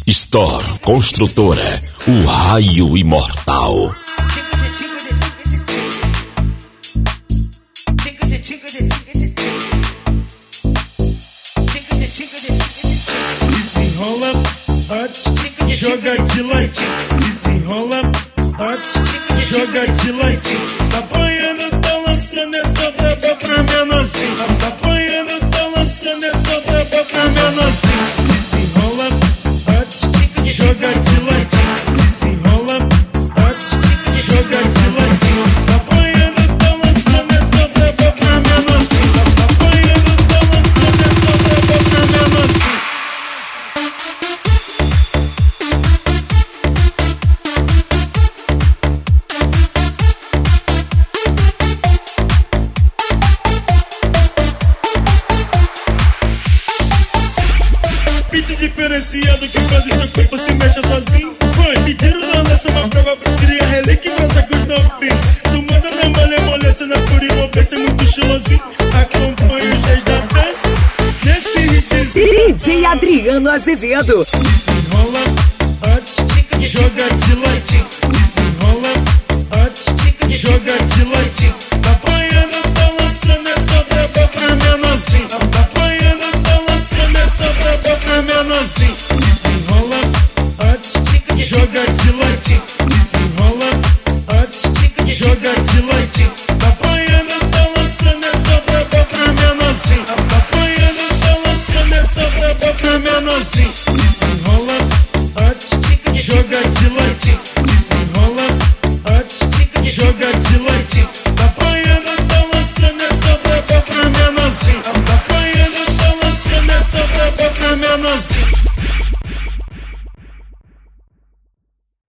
Store Construtora, o raio imortal. Desenrola, bate, joga de ladinho. Desenrola, bate, joga de ladinho. Tá apanhando, tá lançando essa braba pra menorzinho. Tá apanhando, tá lançando essa braba pra menorzinho. Desenrola, bate, joga de ladinho. Desenrola, bate, joga de ladinho. Tá apanhando, tá lançando essa braba pra menorzinho. Tá apanhando, tá lançando essa braba pra menorzinho. Beat diferenciado que faz isso aqui, você mexe sozinho. Foi, pediram na lança uma prova pra criar relíquia e fazer com os novinhos. Tu manda na malemolência, na fúria, vou ver se é muito estilosinho. Acompanha os 10 da dança, nesse hitzinho. DJ Adriano Azevedo. Desenrola, bate, joga de ladinho. Desenrola, bate, joga de ladinho. Tá apanhando, tá lançando essa braba pra menorzinho. Tá apanhando, tá lançando essa braba pra menorzinho. Desenrola, bate, joga de ladinho. Desenrola, bate, joga de ladinho. Tá apanhando, tá lançando essa braba pra menorzinho. Tá apanhando, tá lançando essa braba pra menorzinho. Desenrola, bate, joga de ladinho. Desenrola, bate, joga de ladinho. Tá apanhando, tá lançando essa braba pra menorzinho. Tá apanhando, tá lançando essa braba pra menorzinho.